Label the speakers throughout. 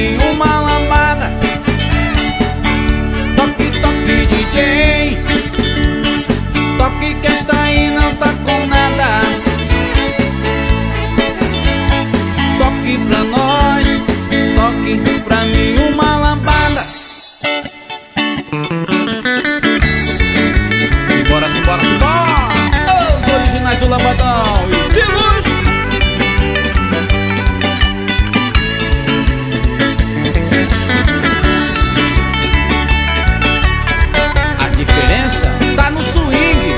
Speaker 1: mim uma lambada. Toque, toque, DJ. Toque que esta aí não tá com nada. Toque pra nós, toque pra mim uma lambada. Simbora, simbora, simbora! Os originais do lambadão, estilos. A diferença tá no swing.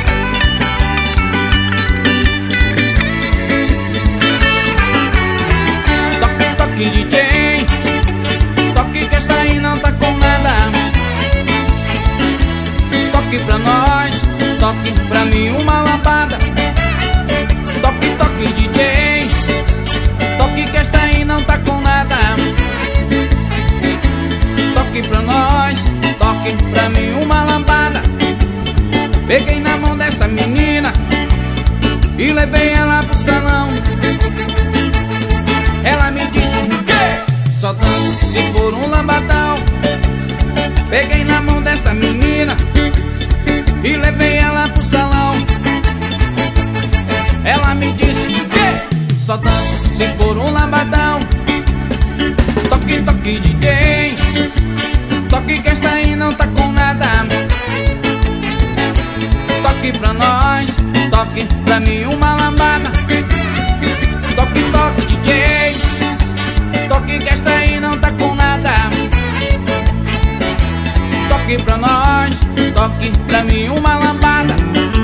Speaker 1: Toque, toque, DJ. Toque que esta aí não tá com nada. Toque pra nós, toque pra mim uma lambada. Toque, toque, DJ. Toque que esta aí não tá com nada. Toque pra nós, toque pra mim uma lambada. Peguei na mão desta menina e levei ela pro salão. Ela me disse que só danço se for um lambadão. Peguei na mão desta menina e levei ela pro salão. Ela me disse que só danço se for um lambadão. Toque, toque, DJ. Toque que esta aí não tá com nada. Toque pra nós, toque pra mim uma lambada. Toque, toque, DJ. Toque que esta aí não tá com nada. Toque pra nós, toque pra mim uma lambada.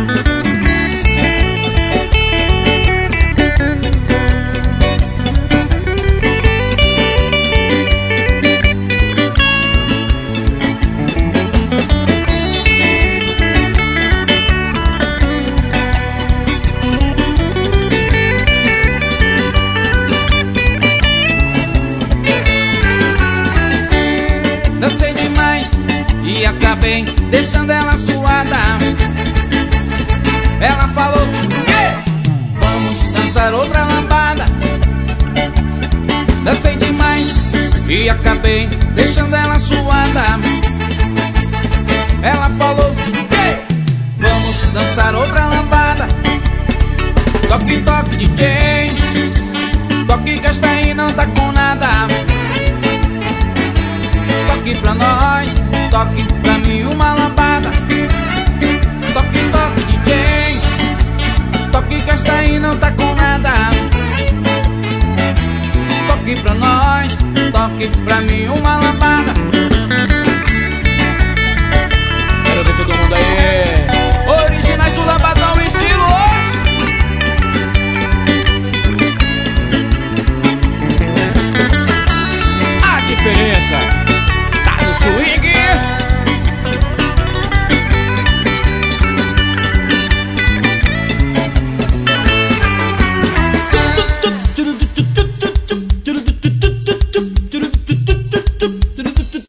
Speaker 1: Dancei demais e acabei deixando ela suada. Ela falou que vamos dançar outra lambada. Dancei demais e acabei deixando ela suada. Ela falou que vamos dançar outra lambada. Toque, toque, DJ. Toque que esta aí não tá com nada. Toque pra nós, toque pra mim uma lambada. Toque, toque, DJ. Toque que esta aí não tá com nada. Toque pra nós, toque pra mim uma lambada.